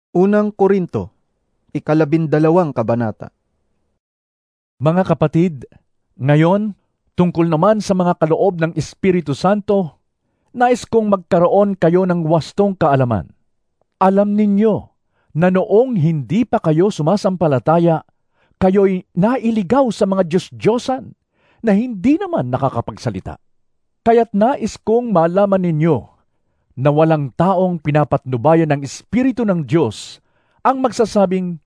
Unang Korinto, 12 kabanata. Mga kapatid, ngayon, tungkol naman sa mga kaloob ng Espiritu Santo, nais kong magkaroon kayo ng wastong kaalaman. Alam ninyo na noong hindi pa kayo sumasampalataya, kayo'y nailigaw sa mga Diyos-Diyosan na hindi naman nakakapagsalita. Kaya't nais kong malaman ninyo na walang taong pinapatnubayan ng Espiritu ng Diyos ang magsasabing,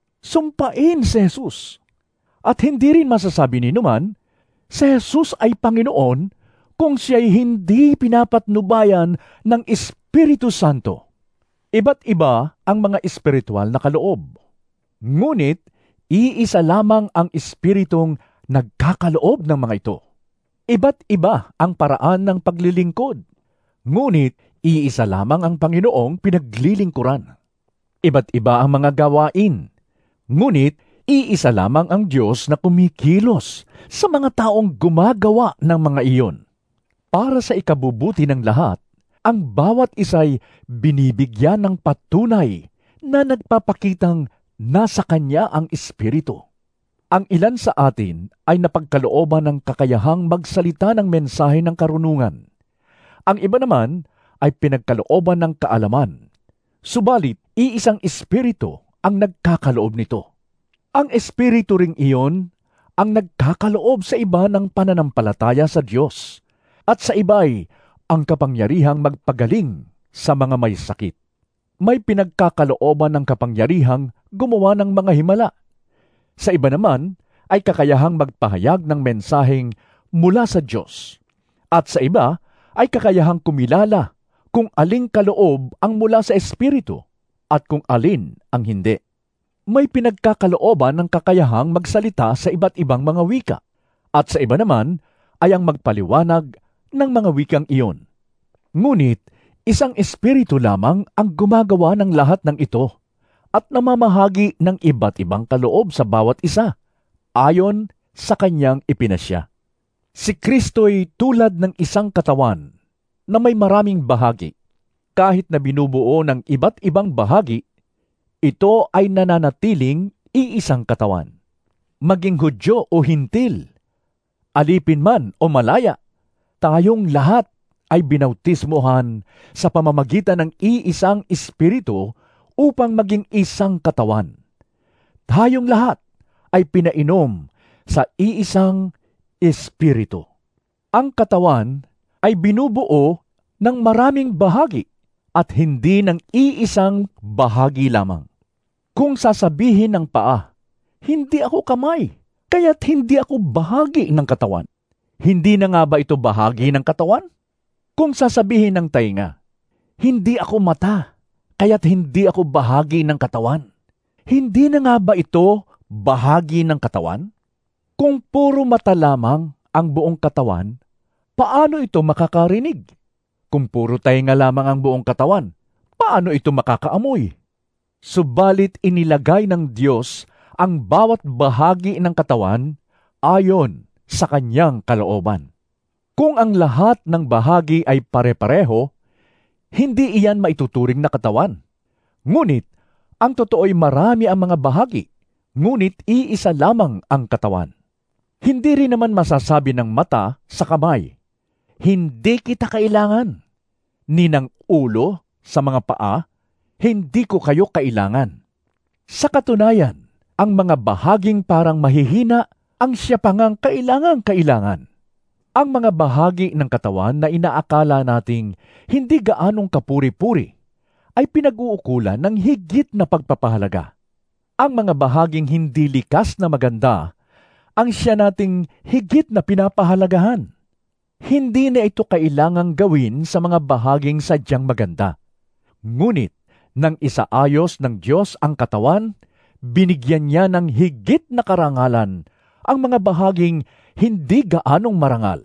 "Sumpain si Jesus." At hindi rin masasabi ni numan, si Jesus ay Panginoon kung siya'y hindi pinapatnubayan ng Espiritu Santo. Iba't iba ang mga espiritual na kaloob. Ngunit, iisa lamang ang Espiritong nagkakaloob ng mga ito. Iba't iba ang paraan ng paglilingkod. Ngunit, iisa lamang ang Panginoong pinaglilingkuran. Iba't iba ang mga gawain. Ngunit, iisa lamang ang Diyos na kumikilos sa mga taong gumagawa ng mga iyon. Para sa ikabubuti ng lahat, ang bawat isa'y binibigyan ng patunay na nagpapakitang nasa Kanya ang Espiritu. Ang ilan sa atin ay napagkalooban ng kakayahang magsalita ng mensahe ng karunungan. Ang iba naman ay pinagkalooban ng kaalaman. Subalit, iisang Espiritu ang nagkakaloob nito. Ang Espiritu ring iyon ang nagkakaloob sa iba ng pananampalataya sa Diyos, at sa iba'y ang kapangyarihang magpagaling sa mga may sakit. May pinagkakalooban ng kapangyarihang gumawa ng mga himala. Sa iba naman ay kakayahang magpahayag ng mensaheng mula sa Diyos. At sa iba ay kakayahang kumilala kung aling kaloob ang mula sa Espiritu at kung alin ang hindi. May pinagkakalooban ng kakayahang magsalita sa iba't ibang mga wika, at sa iba naman ay ang magpaliwanag ng mga wikang iyon. Ngunit, isang Espiritu lamang ang gumagawa ng lahat ng ito at namamahagi ng iba't ibang kaloob sa bawat isa, ayon sa Kanyang ipinasya. Si Kristo'y tulad ng isang katawan na may maraming bahagi. Kahit na binubuo ng iba't ibang bahagi, ito ay nananatiling iisang katawan. Maging Hudyo o Hintil, alipin man o malaya, tayong lahat ay binautismohan sa pamamagitan ng iisang Espiritu upang maging isang katawan. Tayong lahat ay pinainom sa iisang Espiritu. Ang katawan ay binubuo ng maraming bahagi at hindi ng iisang bahagi lamang. Kung sasabihin ng paa, "Hindi ako kamay, kaya't hindi ako bahagi ng katawan." Hindi na nga ba ito bahagi ng katawan? Kung sasabihin ng tainga, "Hindi ako mata, kaya't hindi ako bahagi ng katawan." Hindi na nga ba ito bahagi ng katawan? Kung puro mata lamang ang buong katawan, paano ito makakarinig? Kung puro tainga lamang ang buong katawan, paano ito makakaamoy? Subalit inilagay ng Diyos ang bawat bahagi ng katawan ayon sa Kanyang kalooban. Kung ang lahat ng bahagi ay pare-pareho, hindi iyan maituturing na katawan. Ngunit, ang totoo'y marami ang mga bahagi, ngunit iisa lamang ang katawan. Hindi rin naman masasabi ng mata sa kamay, "Hindi kita kailangan," ni ng ulo sa mga paa, "Hindi ko kayo kailangan." Sa katunayan, ang mga bahaging parang mahihina ang siya pa ngang kailangan. Ang mga bahagi ng katawan na inaakala nating hindi gaanong kapuri-puri ay pinag-uukulan ng higit na pagpapahalaga. Ang mga bahaging hindi likas na maganda ang siya nating higit na pinapahalagahan. Hindi na ito kailangang gawin sa mga bahaging sadyang maganda. Ngunit, nang isaayos ng Diyos ang katawan, binigyan niya ng higit na karangalan ang mga bahaging hindi gaanong marangal,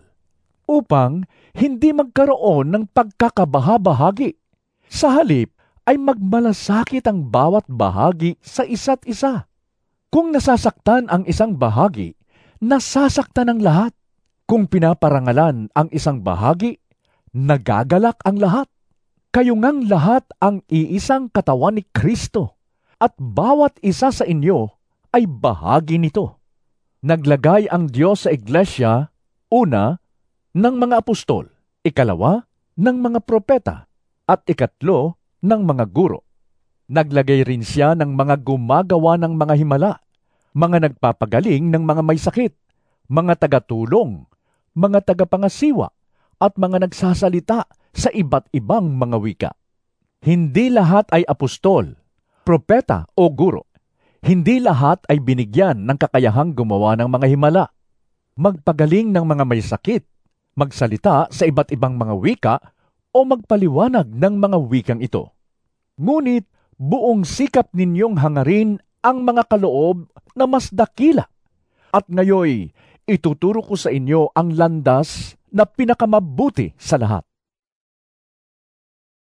upang hindi magkaroon ng pagkakabaha-bahagi. Sa halip ay magmalasakit ang bawat bahagi sa isa't isa. Kung nasasaktan ang isang bahagi, nasasaktan ang lahat. Kung pinaparangalan ang isang bahagi, nagagalak ang lahat. Kayo ngang lahat ang iisang katawan ni Kristo, at bawat isa sa inyo ay bahagi nito. Naglagay ang Diyos sa iglesia, una, ng mga apostol, ikalawa, ng mga propeta, at ikatlo, ng mga guro. Naglagay rin siya ng mga gumagawa ng mga himala, mga nagpapagaling ng mga may sakit, mga tagatulong, mga tagapangasiwa, at mga nagsasalita sa iba't ibang mga wika. Hindi lahat ay apostol, propeta o guro. Hindi lahat ay binigyan ng kakayahang gumawa ng mga himala, magpagaling ng mga may sakit, magsalita sa iba't ibang mga wika, o magpaliwanag ng mga wikang ito. Ngunit buong sikap ninyong hangarin ang mga kaloob na mas dakila. At ngayoy, ituturo ko sa inyo ang landas na pinakamabuti sa lahat.